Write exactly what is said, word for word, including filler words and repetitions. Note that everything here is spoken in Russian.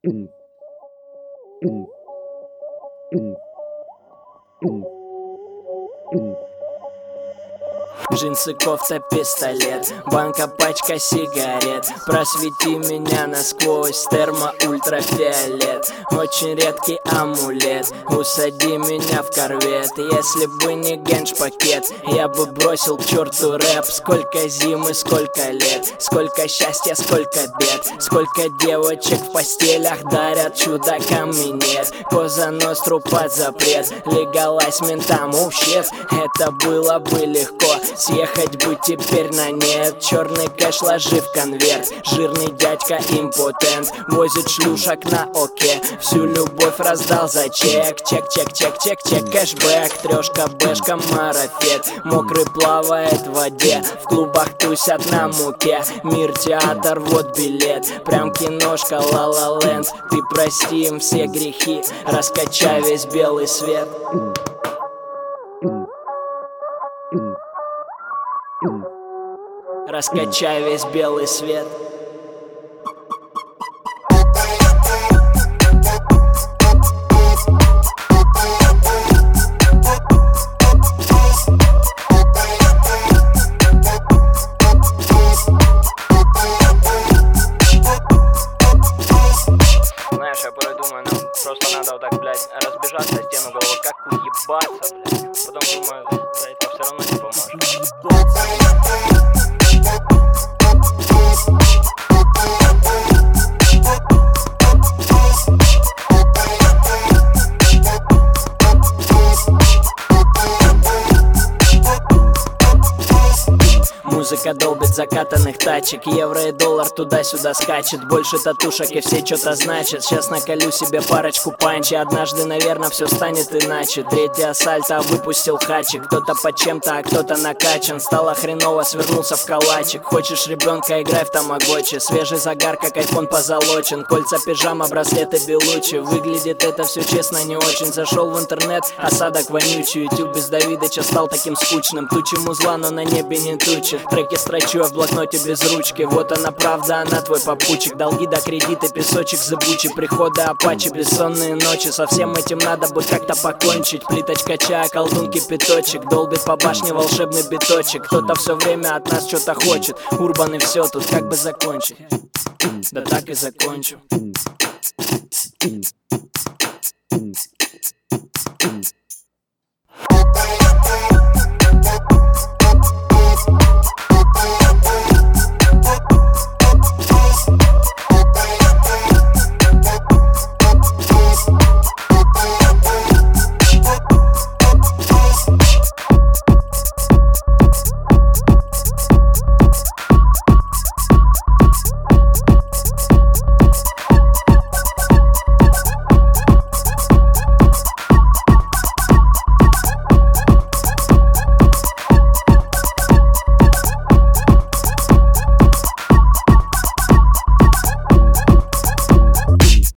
Джинсы, кофта, пистолет, банка, пачка сигарет. Просвети меня насквозь, термо, ультрафиолет. Очень редкий амулет, усади меня в корвет. Если бы не генш-пакет, я бы бросил к черту рэп. Сколько зим и сколько лет, сколько счастья, сколько бед. Сколько девочек в постелях дарят чудакам минет. Коза Ностру под запрет, легалайз ментам, oh shit. Это было бы легко, съехать бы теперь на нет. Черный кэш ложи в конверт, жирный дядька импотент возит шлюшек на оке, всю любовь раздал за чек. Чек, чек, чек, чек, чек, кэшбэк, трешка, бэшка, марафет. Мокрый плавает в воде, в клубах тусят на муке. Мир, театр, вот билет, прям киношка, ла-ла ленд. Ты прости им все грехи, раскачай весь белый свет. Раскачай весь белый свет. Знаешь, я порой думаю, нам просто надо вот так, блядь, разбежаться о стену головой, как уебаться, блядь. Потом думаю, да, это все равно не поможет. Музыка долбит закатанных тачек, евро и доллар туда-сюда скачет. Больше татушек и все что-то значит. Сейчас наколю себе парочку панчи, однажды, наверное, все станет иначе. Третья сальто выпустил хачик, кто-то под чем-то, а кто-то накачан. Стало хреново, свернулся в калачик. Хочешь ребенка, играй в тамагочи. Свежий загар, как айфон позолочен. Кольца, пижама, браслеты, белучи. Выглядит это все честно не очень. Зашел в интернет, осадок вонючий. Ютуб без Давидыча стал таким скучным. Тучи музла, но на небе не тучи. Треки строчу я в блокноте без ручки. Вот она правда, она твой попутчик. Долги до кредита, песочек зыбучий. Приходы апачи, бессонные ночи. Со всем этим надо бы как-то покончить. Плиточка чая, колдун кипяточек. Долбит по башне волшебный биточек. Кто-то все время от нас что-то хочет. Урбан и все, тут как бы закончить. Да так и закончу.